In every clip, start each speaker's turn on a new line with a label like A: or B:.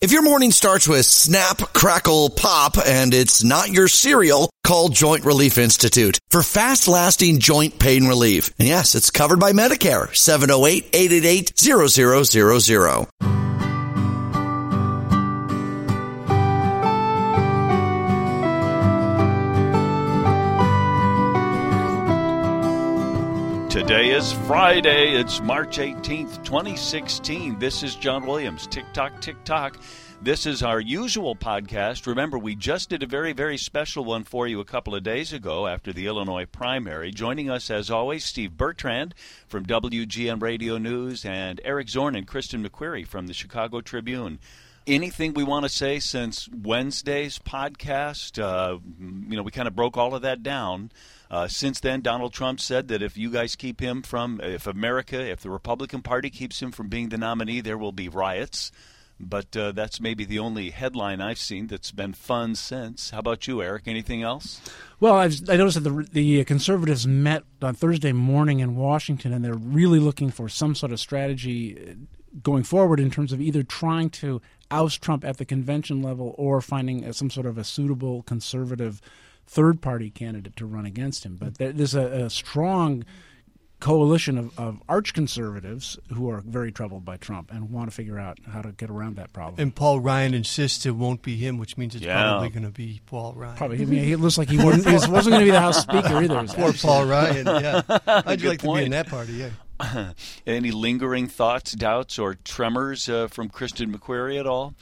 A: If your morning starts with snap, crackle, pop, and it's not your cereal, call Joint Relief Institute for fast-lasting joint pain relief. And yes, it's covered by Medicare. 708-888-0000.
B: Today is Friday. It's March 18th, 2016. This is John Williams. Tick-tock, tick-tock. This is our usual podcast. Remember, we just did a very, very special one for you a couple of days ago after the Illinois primary. Joining us, as always, Steve Bertrand from WGN Radio News and Eric Zorn and Kristen McQuarrie from the Chicago Tribune. Anything we want to say since Wednesday's podcast? We kind of broke all of that down. Since then, Donald Trump said that if you guys keep him from, if the Republican Party keeps him from being the nominee, there will be riots. But that's maybe the only headline I've seen that's been fun since. How about you, Eric? Anything else?
C: Well, I noticed that the conservatives met on Thursday morning in Washington, and they're really looking for some sort of strategy going forward in terms of either trying to oust Trump at the convention level or finding some sort of a suitable conservative third-party candidate to run against him. But there's a strong coalition of arch-conservatives who are very troubled by Trump and want to figure out how to get around that problem.
D: And Paul Ryan insists it won't be him, which means it's probably going to be Paul Ryan.
C: Probably. I mean, he looks like he wasn't going to be the House Speaker either.
D: Poor Paul Ryan, yeah. I'd like to be in that party, yeah.
B: Any lingering thoughts, doubts, or tremors from Kristen McQuarrie at all?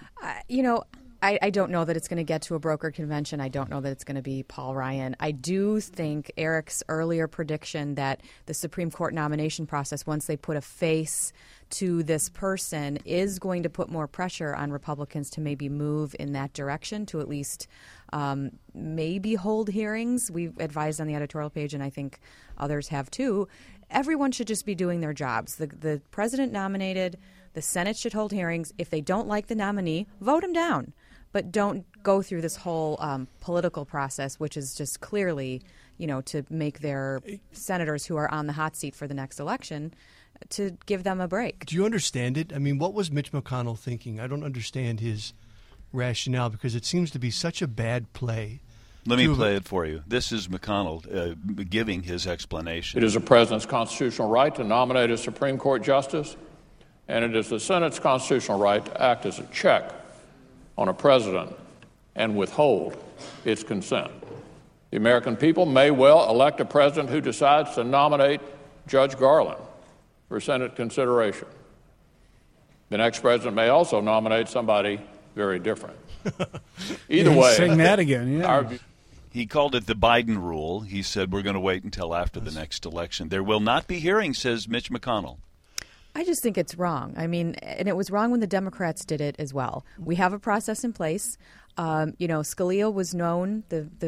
E: I don't know that it's going to get to a broker convention. I don't know that it's going to be Paul Ryan. I do think Eric's earlier prediction that the Supreme Court nomination process, once they put a face to this person, is going to put more pressure on Republicans to maybe move in that direction, to at least maybe hold hearings. We've advised on the editorial page, and I think others have too. Everyone should just be doing their jobs. The president nominated. The Senate should hold hearings. If they don't like the nominee, vote him down. But don't go through this whole political process, which is just clearly, to make their senators who are on the hot seat for the next election, to give them a break.
D: Do you understand it? I mean, what was Mitch McConnell thinking? I don't understand his rationale because it seems to be such a bad play.
B: Let me play it for you. This is McConnell giving his explanation.
F: It is a president's constitutional right to nominate a Supreme Court justice, and it is the Senate's constitutional right to act as a check on a president and withhold its consent. The American people may well elect a president who decides to nominate Judge Garland for Senate consideration. The next president may also nominate somebody very different. Either way.
C: Saying that again, yeah.
B: He called it the Biden rule. He said we're going to wait until after the next election. There will not be hearings, says Mitch McConnell.
E: I just think it's wrong. I mean, and it was wrong when the Democrats did it as well. We have a process in place. Scalia was known,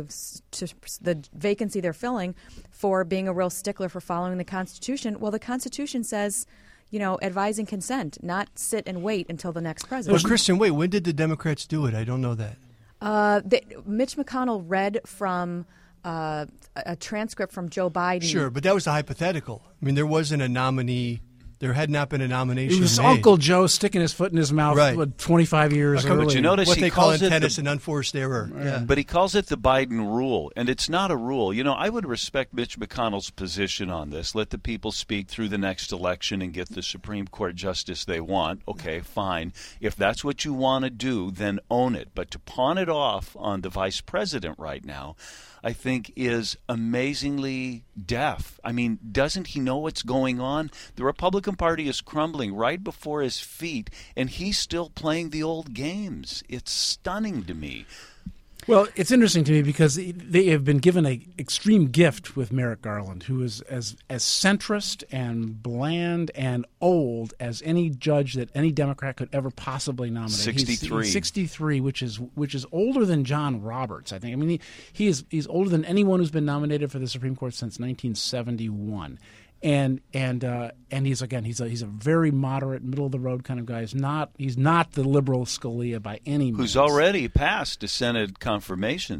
E: the vacancy they're filling, for being a real stickler for following the Constitution. Well, the Constitution says, advise and consent, not sit and wait until the next president.
D: Well, Kristen, wait, when did the Democrats do it? I don't know that.
E: Mitch McConnell read from a transcript from Joe Biden.
D: Sure, but that was a hypothetical. I mean, there wasn't a nominee. There had not been a nomination.
C: It was
D: made.
C: Uncle Joe sticking his foot in his mouth 25 years earlier.
B: But you notice
D: what
B: he
D: they call
B: calls
D: in tennis an unforced error.
B: Yeah. But he calls it the Biden rule, and it's not a rule. I would respect Mitch McConnell's position on this. Let the people speak through the next election and get the Supreme Court justice they want. Okay, fine. If that's what you want to do, then own it. But to pawn it off on the vice president right now, I think, is amazingly deaf. I mean, doesn't he know what's going on? The Republican Party is crumbling right before his feet, and he's still playing the old games. It's stunning to me.
C: Well, it's interesting to me because they have been given an extreme gift with Merrick Garland, who is as centrist and bland and old as any judge that any Democrat could ever possibly nominate.
B: 63.
C: He's 63, which is older than John Roberts, I think. I mean, he's older than anyone who's been nominated for the Supreme Court since 1971. And he's a very moderate, middle of the road kind of guy. He's not the liberal Scalia by any means.
B: Who's already passed a Senate confirmation,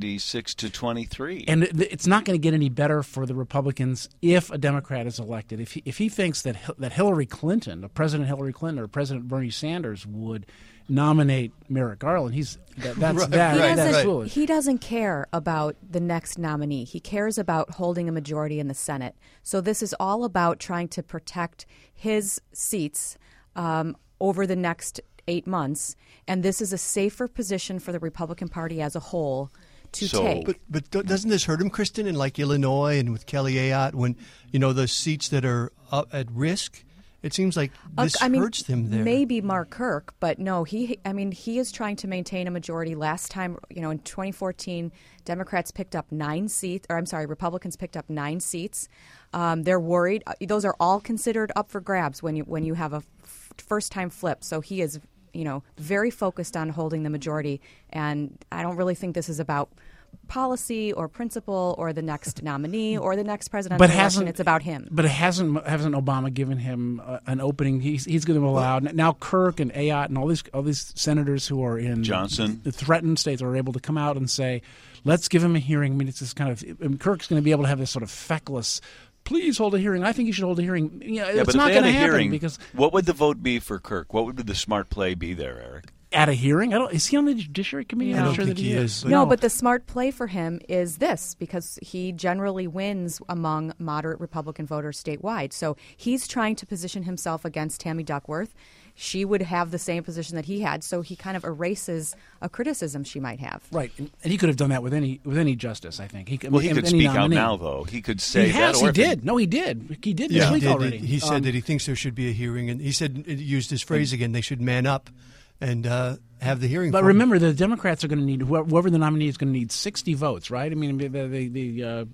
B: 76-23.
C: And it's not going to get any better for the Republicans if a Democrat is elected. If he thinks that Hillary Clinton, President Hillary Clinton or President Bernie Sanders would nominate Merrick Garland. That's foolish.
E: He doesn't care about the next nominee. He cares about holding a majority in the Senate. So this is all about trying to protect his seats over the next 8 months, and this is a safer position for the Republican Party as a whole to take.
D: But doesn't this hurt him, Kristen, in like Illinois and with Kelly Ayotte, when the seats that are at risk? It seems like this hurts them there.
E: Maybe Mark Kirk, but no, he is trying to maintain a majority. Last time, in 2014, Republicans picked up 9 seats. They're worried. Those are all considered up for grabs when you have a first-time flip. So he is, very focused on holding the majority. And I don't really think this is about policy or principle or the next nominee or the next presidential election. It's about him.
C: But hasn't Obama given him an opening? He's going to allow now Kirk and Ayotte and all these senators who are in
B: Johnson,
C: the threatened states, are able to come out and say, let's give him a hearing. I mean, it's this kind of Kirk's going to be able to have this sort of feckless, please hold a hearing. I think you should hold a hearing. It's not going to happen because
B: what would the vote be for Kirk? What would the smart play be there, Eric?
C: At a hearing? Is he on the Judiciary Committee?
D: I'm not sure that he is.
E: No, but the smart play for him is this, because he generally wins among moderate Republican voters statewide. So he's trying to position himself against Tammy Duckworth. She would have the same position that he had, so he kind of erases a criticism she might have.
C: Right, and he could have done that with any justice, I think.
B: He could speak out now, though. He could say that.
C: He did. No, he did. He did this week already.
D: He said that he thinks there should be a hearing, and he said, used his phrase again, they should man up and have the hearing.
C: But remember, the Democrats are going to need, whoever the nominee is going to need 60 votes, right? I mean, the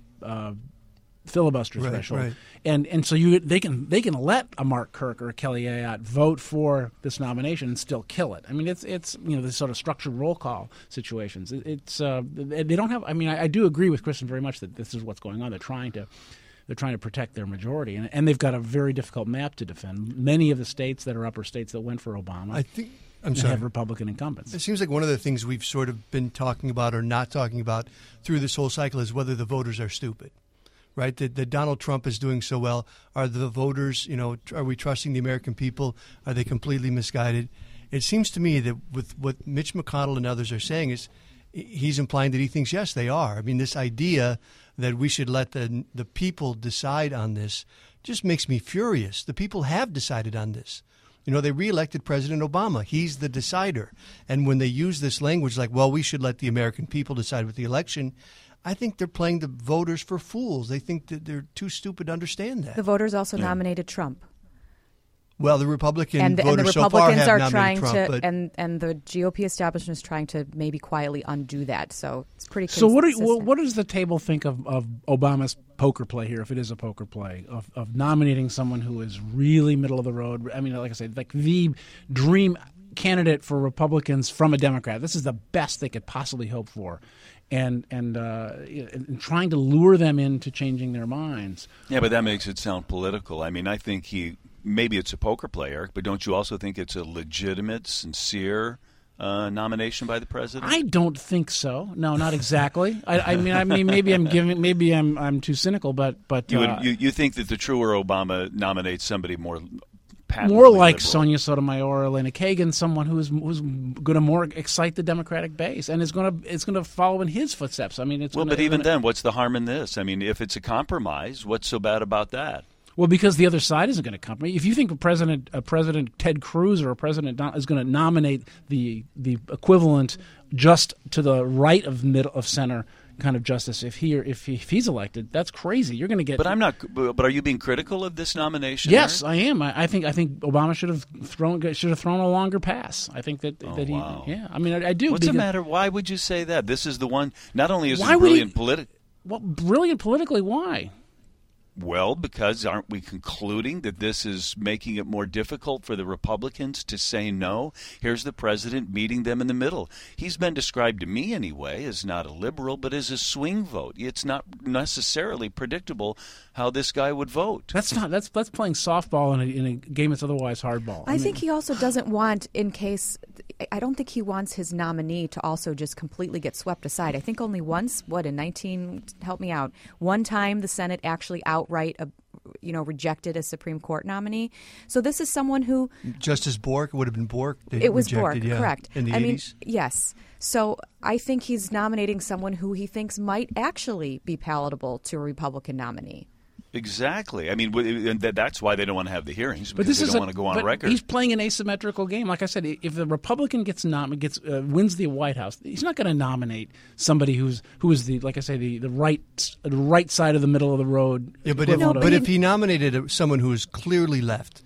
C: filibuster threshold,
D: right.
C: And so they can let a Mark Kirk or a Kelly Ayotte vote for this nomination and still kill it. I mean, it's this sort of structured roll call situations. They don't have. I mean, I do agree with Kristen very much that this is what's going on. They're trying to protect their majority, and they've got a very difficult map to defend. Many of the states that are upper states that went for Obama, have Republican incumbents.
D: It seems like one of the things we've sort of been talking about or not talking about through this whole cycle is whether the voters are stupid, right? That Donald Trump is doing so well. Are the voters, are we trusting the American people? Are they completely misguided? It seems to me that with what Mitch McConnell and others are saying is he's implying that he thinks, yes, they are. I mean, this idea that we should let the people decide on this just makes me furious. The people have decided on this. They reelected President Obama. He's the decider. And when they use this language like, well, we should let the American people decide with the election, I think they're playing the voters for fools. They think that they're too stupid to understand that.
E: The voters also nominated Trump.
D: Well, the Republican voters
E: and the Republicans
D: so far have
E: are
D: nominated
E: trying
D: Trump,
E: to, and the GOP establishment is trying to maybe quietly undo that. So it's pretty.
C: So what does the table think of Obama's poker play here, if it is a poker play, of nominating someone who is really middle of the road? I mean, like I said, like the dream candidate for Republicans from a Democrat. This is the best they could possibly hope for. And trying to lure them into changing their minds.
B: Yeah, but that makes it sound political. I mean, I think maybe it's a poker play, Eric, but don't you also think it's a legitimate, sincere nomination by the president?
C: I don't think so. No, not exactly. I mean, maybe I'm too cynical, but
B: you think that the truer Obama nominates somebody more like
C: liberal. Sonia Sotomayor or Elena Kagan, someone who's going to more excite the Democratic base and it's going to follow in his footsteps. I mean,
B: but even then, what's the harm in this? I mean, if it's a compromise, what's so bad about that?
C: Well, because the other side isn't going to compromise. If you think President Ted Cruz or a president is going to nominate the equivalent just to the right of middle of center kind of justice, if he's elected, that's crazy. You're going to get.
B: But I'm not. But are you being critical of this nomination?
C: Yes,
B: Eric?
C: I am. I think Obama should have thrown a longer pass. I think that he.
B: Wow.
C: Yeah, I mean, I do.
B: What's the matter? Why would you say that? This is the one. Not only is it brilliant politically.
C: Well, brilliant politically. Why?
B: Well, because aren't we concluding that this is making it more difficult for the Republicans to say no? Here's the president meeting them in the middle. He's been described to me anyway as not a liberal, but as a swing vote. It's not necessarily predictable how this guy would vote.
C: That's playing softball in a game that's otherwise hardball.
E: I think he also doesn't want, I don't think he wants his nominee to also just completely get swept aside. I think only once, one time the Senate actually outright rejected as Supreme Court nominee. So this is someone who
D: Justice Bork, it would have been Bork.
E: It was
D: rejected,
E: Bork, correct.
D: In the 80s?
E: Yes. So I think he's nominating someone who he thinks might actually be palatable to a Republican nominee.
B: Exactly. I mean, and that's why they don't want to have the hearings, because they don't want to go on record.
C: He's playing an asymmetrical game. Like I said, if the Republican wins the White House, he's not going to nominate somebody who is the, like I say, the right side of the middle of the road.
D: Yeah, but if he nominated someone who is clearly left,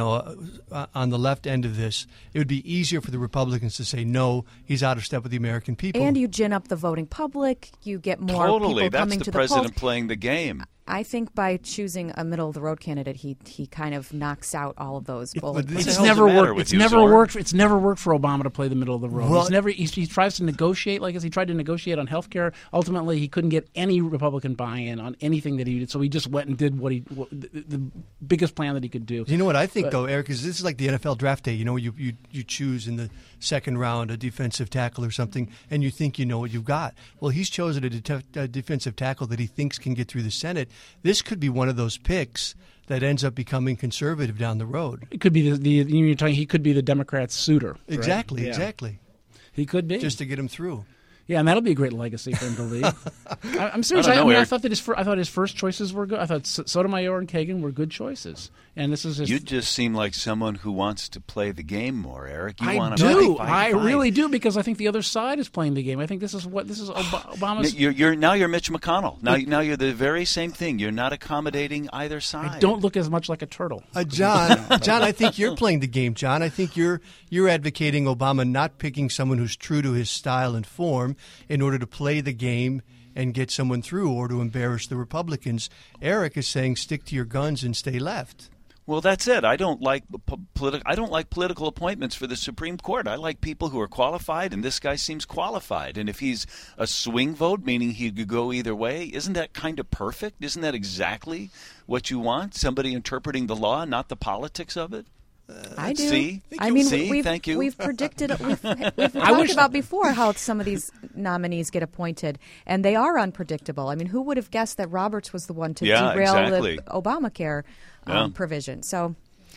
D: on the left end of this, it would be easier for the Republicans to say, no, he's out of step with the American people.
E: And you gin up the voting public. You get more people coming to the polls.
B: Totally. That's the president playing the game.
E: I think by choosing a middle-of-the-road candidate, he kind of knocks out all of those bullet points.
C: It's never worked. It's never worked for Obama to play the middle of the road. Well, he tries to negotiate, like as he tried to negotiate on health care. Ultimately, he couldn't get any Republican buy-in on anything that he did. So he just went and did the biggest plan that he could do.
D: You know what I think, though, Eric, is this is like the NFL draft day. You choose in the second round a defensive tackle or something, and you think you know what you've got. Well, he's chosen a defensive tackle that he thinks can get through the Senate. This could be one of those picks that ends up becoming conservative down the road.
C: It could be he could be the Democrats' suitor.
D: Exactly,
C: right?
D: Exactly.
C: He could be,
D: just to get him through.
C: Yeah, and that'll be a great legacy for him to leave. I'm serious. I thought his first choices were good. I thought Sotomayor and Kagan were good choices. And this is
B: you just seem like someone who wants to play the game more, Eric.
C: I really do, because I think the other side is playing the game. I think this is Obama's.
B: You're Mitch McConnell. Now you're the very same thing. You're not accommodating either side.
C: I don't look as much like a turtle.
D: John, I think you're playing the game. John, I think you're advocating Obama not picking someone who's true to his style and form in order to play the game and get someone through, or to embarrass the Republicans. Eric is saying stick to your guns and stay left.
B: Well, that's it. I don't like political appointments for the Supreme Court. I like people who are qualified, and this guy seems qualified. And if he's a swing vote, meaning he could go either way, isn't that kind of perfect? Isn't that exactly what you want? Somebody interpreting the law, not the politics of it?
E: I do.
B: See?
E: Thank you. We've predicted, we've talked about before how some of these nominees get appointed, and they are unpredictable. I mean, who would have guessed that Roberts was the one to derail the Obamacare provision? So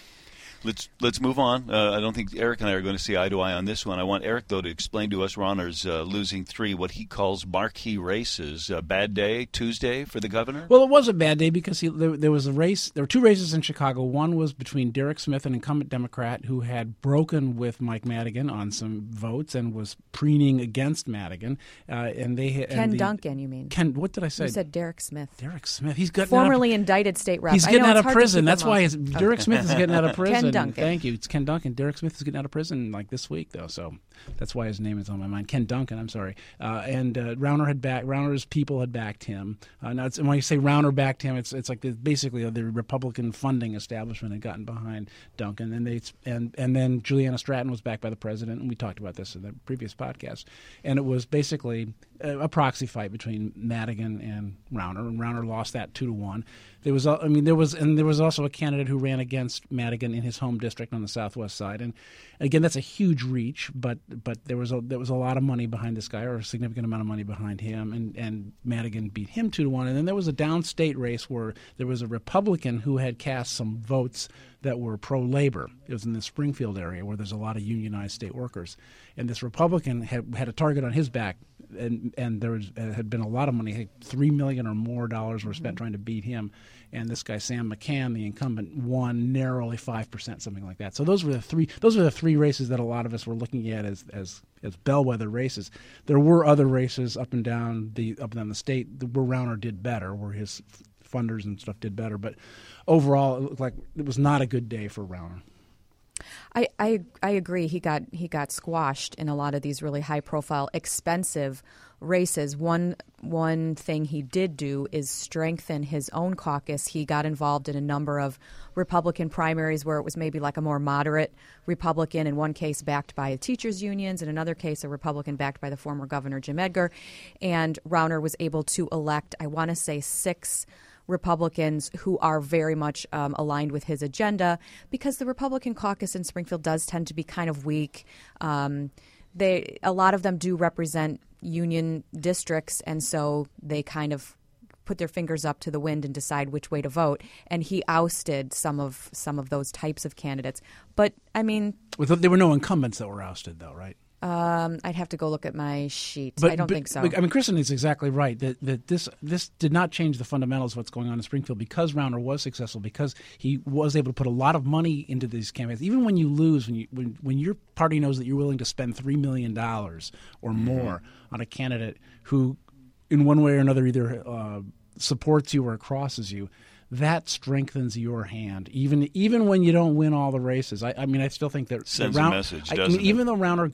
B: let's move on. I don't think Eric and I are going to see eye to eye on this one. I want Eric, though, to explain to us Rauner's losing three, what he calls marquee races. A bad day, Tuesday, for the governor?
C: Well, it was a bad day because there was a race. There were two races in Chicago. One was between Derek Smith, an incumbent Democrat who had broken with Mike Madigan on some votes and was preening against Madigan.
E: Ken Duncan, you mean?
C: What did I say?
E: You said Derek Smith.
C: Derek Smith. He's gotten
E: formerly indicted state rep.
C: He's getting out of prison. That's why Derek Smith is getting out of prison.
E: Ken Duncan.
C: Thank you. It's Ken Duncan. Derek Smith is getting out of prison like this week, though, so that's why his name is on my mind. Ken Duncan, I'm sorry. And Rauner's people had backed him. Now, when you say Rauner backed him, it's like basically the Republican funding establishment had gotten behind Duncan, and then Juliana Stratton was backed by the president, and we talked about this in the previous podcast. And it was basically a proxy fight between Madigan and Rauner lost that 2-1. There was also a candidate who ran against Madigan in his home district on the southwest side, and again, that's a huge reach. But there was a lot of money behind this guy, or a significant amount of money behind him, and Madigan beat him 2-1. And then there was a downstate race where there was a Republican who had cast some votes that were pro-labor. It was in the Springfield area where there's a lot of unionized state workers, and this Republican had a target on his back, and there had been a lot of money, $3 million or more were spent trying to beat him. And this guy Sam McCann, the incumbent, won narrowly 5%, something like that. So those were the three races that a lot of us were looking at as bellwether races. There were other races up and down the state where Rauner did better, where his funders and stuff did better. But overall, it looked like it was not a good day for Rauner.
E: I agree. He got squashed in a lot of these really high profile, expensive races. One thing he did do is strengthen his own caucus. He got involved in a number of Republican primaries where it was maybe like a more moderate Republican, in one case backed by teachers' unions, in another case a Republican backed by the former governor Jim Edgar. And Rauner was able to elect, I want to say, 6 Republicans who are very much aligned with his agenda, because the Republican caucus in Springfield does tend to be kind of weak. A lot of them do represent union districts, and so they kind of put their fingers up to the wind and decide which way to vote. And he ousted some of those types of candidates. But I mean,
C: there were no incumbents that were ousted, though, right?
E: I'd have to go look at my sheet. I don't think so.
C: I mean, Kristen is exactly right that this did not change the fundamentals of what's going on in Springfield because Rauner was successful, because he was able to put a lot of money into these campaigns. Even when you lose, when your party knows that you're willing to spend $3 million or more on a candidate who, in one way or another, either supports you or crosses you, that strengthens your hand, even when you don't win all the races. I mean, I still think that
B: sends a message, doesn't it?
C: Even though Rauner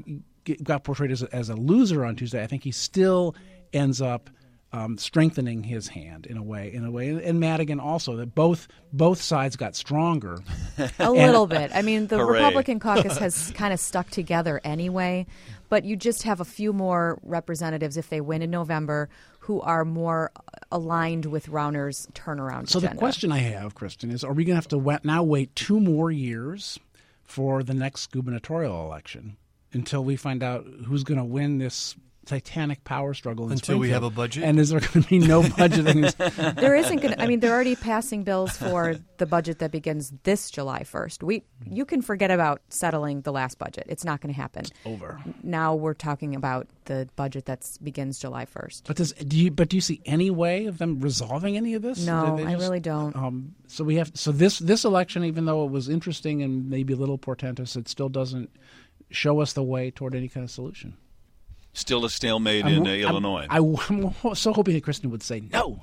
C: got portrayed as a loser on Tuesday, I think he still ends up strengthening his hand in a way, and Madigan also. That both sides got stronger
E: a little bit. I mean, the
B: Hooray.
E: Republican caucus has kind of stuck together anyway, but you just have a few more representatives if they win in November who are more aligned with Rauner's turnaround
C: So
E: agenda.
C: the question I have, Kristen, is: are we going to have to now wait 2 more years for the next gubernatorial election until we find out who's going to win this titanic power struggle in
D: Until we
C: Springfield?
D: have a budget?
C: And is there going to be no budgeting?
E: There isn't going to, I mean, they're already passing bills for the budget that begins this July 1st. You can forget about settling the last budget. It's not going to happen.
C: Over.
E: Now we're talking about the budget that begins July 1st.
C: But do you see any way of them resolving any of this?
E: No,
C: They
E: I really don't.
C: So this election, even though it was interesting and maybe a little portentous, it still doesn't show us the way toward any kind of solution.
B: Still a stalemate in Illinois.
C: I'm so hoping that Kristen would say no.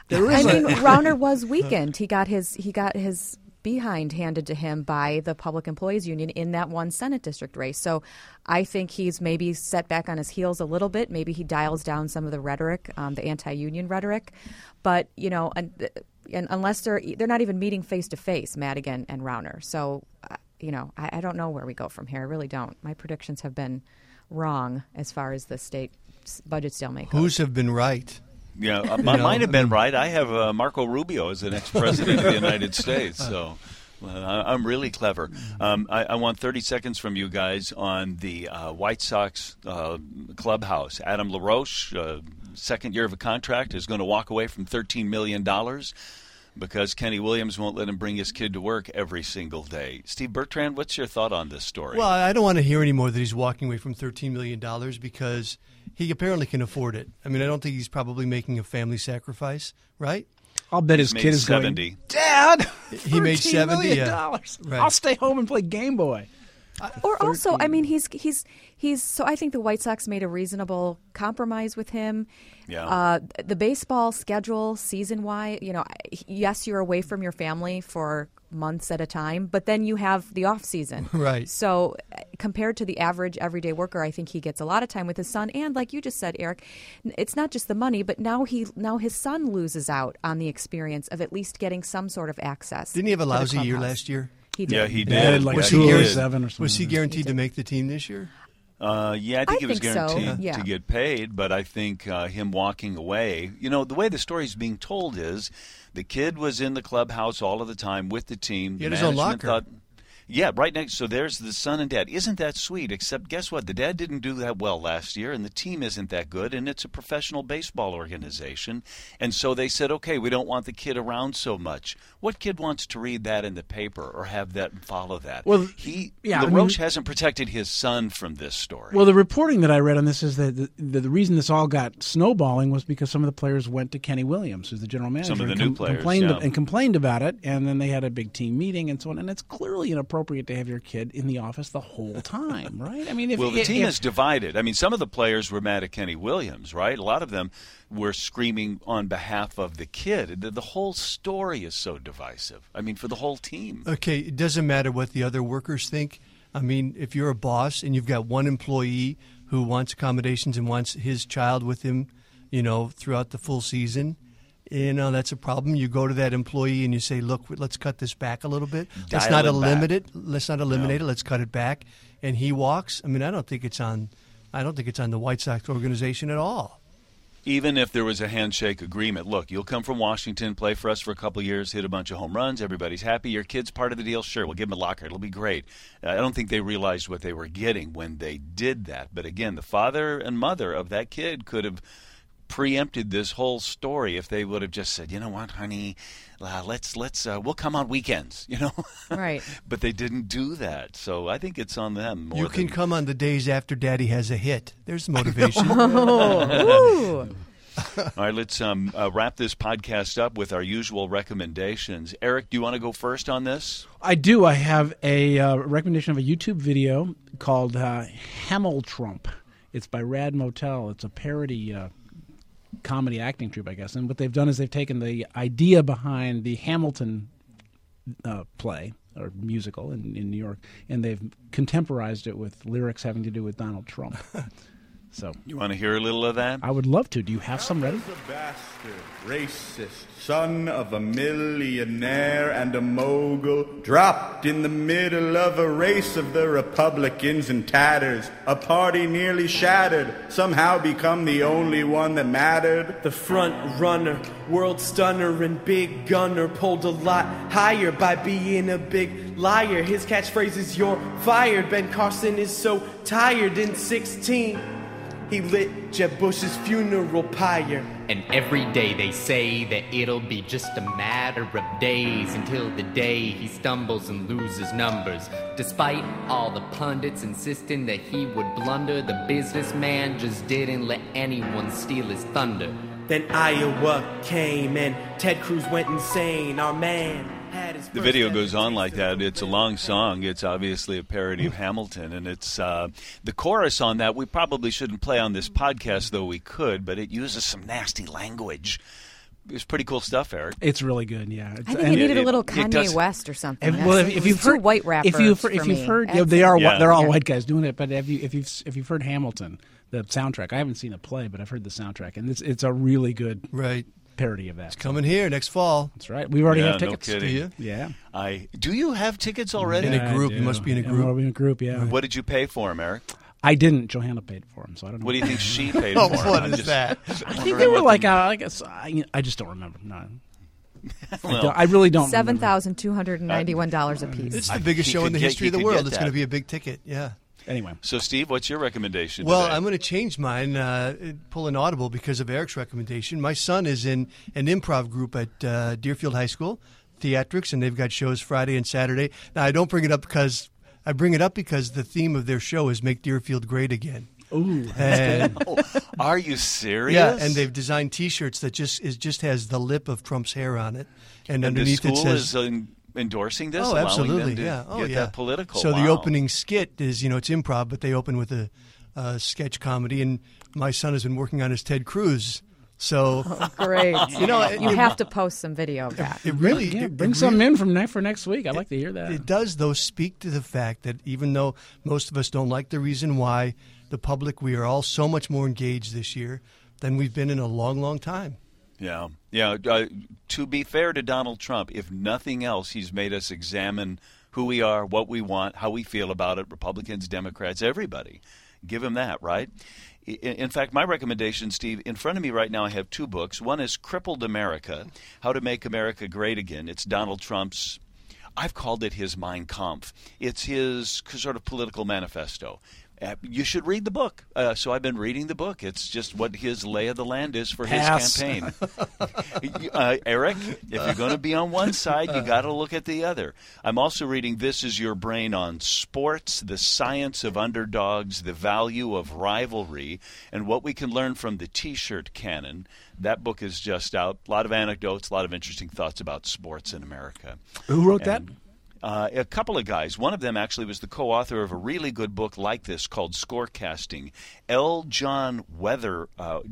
E: Rauner was weakened. He got his behind handed to him by the Public Employees Union in that one Senate district race. So I think he's maybe set back on his heels a little bit. Maybe he dials down some of the rhetoric, the anti-union rhetoric. But and unless they're not even meeting face to face, Madigan and Rauner. So I don't know where we go from here. I really don't. My predictions have been wrong as far as the state budget stalemate goes.
D: Whose have been right?
B: Yeah, mine have been right. I have Marco Rubio as the next president of the United States, so I'm really clever. I want 30 seconds from you guys on the White Sox clubhouse. Adam LaRoche, second year of a contract, is going to walk away from $13 million because Kenny Williams won't let him bring his kid to work every single day. Steve Bertrand, what's your thought on this story?
D: Well, I don't want to hear any more that he's walking away from $13 million because he apparently can afford it. I mean, I don't think he's probably making a family sacrifice, right?
C: I'll bet his
B: He's
C: kid
B: made
C: is
B: 70.
C: going, Dad,
D: He made $70
C: million.
D: yeah. Right.
C: I'll stay home and play Game Boy.
E: Or also, I mean, he's so I think the White Sox made a reasonable compromise with him.
B: Yeah.
E: The baseball schedule, season-wise, yes, you're away from your family for months at a time, but then you have the off season.
D: Right.
E: So compared to the average everyday worker, I think he gets a lot of time with his son. And like you just said, Eric, it's not just the money, but now his son loses out on the experience of at least getting some sort of access.
D: Didn't he have a
E: to the
D: lousy year
E: clubhouse.
D: last year?
E: He did.
B: Yeah, he
C: He
B: did.
C: had like
D: Was
C: 207 or something.
D: Was he guaranteed to make the team this year?
B: I think he was
E: think so,
B: guaranteed
E: yeah.
B: to get paid, but I think him walking away, the way the story's being told is the kid was in the clubhouse all of the time with the team.
D: He had his own locker.
B: Yeah, right next. So there's the son and dad. Isn't that sweet? Except guess what? The dad didn't do that well last year, and the team isn't that good, and it's a professional baseball organization. And so they said, okay, we don't want the kid around so much. What kid wants to read that in the paper or have that and follow that?
C: Well,
B: LaRoche hasn't protected his son from this story.
C: Well, the reporting that I read on this is that the reason this all got snowballing was because some of the players went to Kenny Williams, who's the general manager,
B: Some of the
C: and
B: new players,
C: complained about it, and then they had a big team meeting and so on. And it's clearly inappropriate to have your kid in the office the whole time, right? I mean,
B: the team is divided. I mean, some of the players were mad at Kenny Williams, right? A lot of them were screaming on behalf of the kid. The whole story is so divisive. I mean, for the whole team.
D: Okay, it doesn't matter what the other workers think. I mean, if you're a boss and you've got one employee who wants accommodations and wants his child with him, throughout the full season, that's a problem. You go to that employee and you say, look, let's cut this back a little bit. Let's not eliminate it. Let's not eliminate it. Let's cut it back. And he walks. I mean, I don't think it's on the White Sox organization at all.
B: Even if there was a handshake agreement, look, you'll come from Washington, play for us for a couple of years, hit a bunch of home runs, everybody's happy, your kid's part of the deal, sure, we'll give him a locker, it'll be great. I don't think they realized what they were getting when they did that. But again, the father and mother of that kid could have preempted this whole story if they would have just said, you know what, honey, we'll come on weekends,
E: Right.
B: But they didn't do that, so I think it's on them.
D: You can come on the days after Daddy has a hit. There's motivation.
E: Ooh.
B: All right, let's wrap this podcast up with our usual recommendations. Eric, do you want to go first on this?
C: I do. I have a recommendation of a YouTube video called Hamiltrump. It's by Rad Motel. It's a parody comedy acting troupe, I guess. And what they've done is they've taken the idea behind the Hamilton play or musical in New York, and they've contemporized it with lyrics having to do with Donald Trump. So
B: you want to hear a little of that?
C: I would love to. Do you have some ready?
G: A bastard, racist, son of a millionaire and a mogul, dropped in the middle of a race of the Republicans in tatters. A party nearly shattered, somehow become the only one that mattered.
H: The front runner, world stunner, and big gunner pulled a lot higher by being a big liar. His catchphrase is "You're fired." Ben Carson is so tired. In 16, he lit Jeb Bush's funeral pyre.
I: And every day they say that it'll be just a matter of days until the day he stumbles and loses numbers. Despite all the pundits insisting that he would blunder, the businessman just didn't let anyone steal his thunder.
H: Then Iowa came and Ted Cruz went insane. Our man had his
B: The video goes on like that. It's a long song. It's obviously a parody of Hamilton, and it's the chorus on that we probably shouldn't play on this podcast, though we could, but it uses some nasty language. It's pretty cool stuff, Eric.
C: It's really good, yeah.
E: I think it needed a little Kanye West or something.
C: If you've heard
E: white rappers,
C: if you've heard, they're all white guys doing it. But if you've heard Hamilton, the soundtrack, I haven't seen the play, but I've heard the soundtrack, and it's a really good parody of that.
D: It's coming here next fall.
C: That's right. We already have tickets.
B: No kidding.
D: Do you?
C: Yeah.
B: Do you have tickets already?
D: In a group. You must be in a group.
C: We're in a group, yeah.
B: What did you pay for him, Eric?
C: I didn't. Johanna paid for him, so I don't know.
B: What do you think she paid for him?
D: What is that?
C: I think they were like, I guess, I just don't remember. No.
B: Well,
C: I really don't.
E: $7,291 a piece.
D: It's the biggest show in the history of the world. It's going to be a big ticket. Yeah.
C: Anyway.
B: So, Steve, what's your recommendation
D: Well,
B: today?
D: I'm going to change mine, pull an audible because of Eric's recommendation. My son is in an improv group at Deerfield High School, Theatrics, and they've got shows Friday and Saturday. Now, I don't bring it up because the theme of their show is Make Deerfield Great Again.
C: Ooh.
D: And,
B: are you serious?
D: Yeah, and they've designed T-shirts that just has the lip of Trump's hair on it, and underneath
B: the school
D: it says
B: endorsing this.
D: Oh, absolutely,
B: them to get that political.
D: So
B: wow.
D: the opening skit is it's improv, but they open with a sketch comedy, and my son has been working on his Ted Cruz. So
E: great. You have to post some video of that.
D: It really
C: bring something in for next week. I'd like to hear that.
D: It does, though, speak to the fact that even though most of us don't like the reason why, the public, we are all so much more engaged this year than we've been in a long, long time.
B: Yeah. To be fair to Donald Trump, if nothing else, he's made us examine who we are, what we want, how we feel about it, Republicans, Democrats, everybody. Give him that, right? In fact, my recommendation, Steve, in front of me right now I have two books. One is Crippled America, How to Make America Great Again. It's Donald Trump's, I've called it his Mein Kampf. It's his sort of political manifesto. You should read the book. So I've been reading the book. It's just what his lay of the land is for his campaign. Eric, if you're going to be on one side, you got to look at the other. I'm also reading This Is Your Brain on Sports, the Science of Underdogs, the Value of Rivalry, and what we can learn from the T-shirt canon. That book is just out. A lot of anecdotes, a lot of interesting thoughts about sports in America.
C: Who wrote that?
B: A couple of guys. One of them actually was the co-author of a really good book like this called Scorecasting. L. John Weather,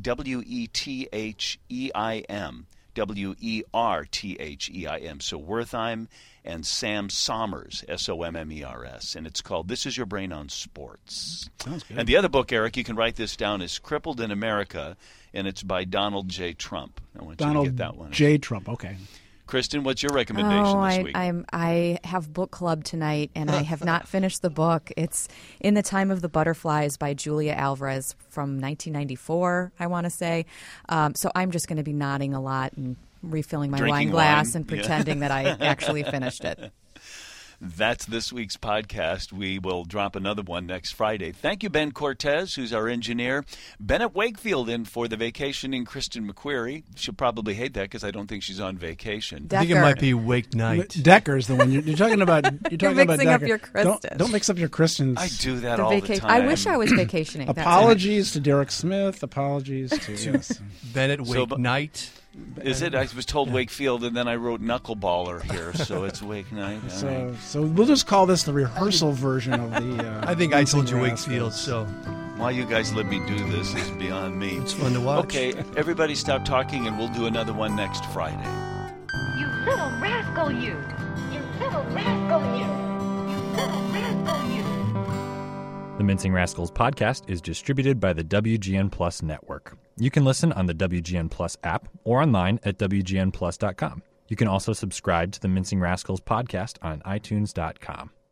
B: W-E-T-H-E-I-M, W-E-R-T-H-E-I-M. So Wertheim and Sam Sommers, S-O-M-M-E-R-S. And it's called This Is Your Brain on Sports.
C: Sounds good.
B: And the other book, Eric, you can write this down, is Crippled in America, and it's by Donald J. Trump. I want you to get that one.
C: Donald J. Trump, okay.
B: Kristen, what's your recommendation this week?
E: I have book club tonight, and I have not finished the book. It's In the Time of the Butterflies by Julia Alvarez from 1994, I want to say. So I'm just going to be nodding a lot and refilling my wine glass and pretending that I actually finished it.
B: That's this week's podcast. We will drop another one next Friday. Thank you, Ben Cortez, who's our engineer. Bennett Wakefield in for the vacationing Kristen McQuarrie. She'll probably hate that because I don't think she's on vacation.
D: I think it might be Wake Night.
C: Decker's the one you're talking about. You're
E: mixing up your
C: Kristen.
E: Kristen.
C: Don't mix up your Kristens.
B: I do that all the time.
E: I wish I was vacationing.
C: Apologies to Derek Smith. Apologies to yes.
D: Bennett Wake Night.
B: Is it? I was told Wakefield, and then I wrote Knuckleballer here, so it's Wake Night.
C: So we'll just call this the rehearsal version of the.
D: I think I told you Wakefield, so.
B: Why you guys let me do this is beyond me.
D: It's fun to watch.
B: Okay, everybody stop talking, and we'll do another one next Friday.
J: You little rascal, you! You little rascal, you! You little rascal, you!
K: The Mincing Rascals podcast is distributed by the WGN Plus network. You can listen on the WGN Plus app or online at WGNplus.com. You can also subscribe to the Mincing Rascals podcast on iTunes.com.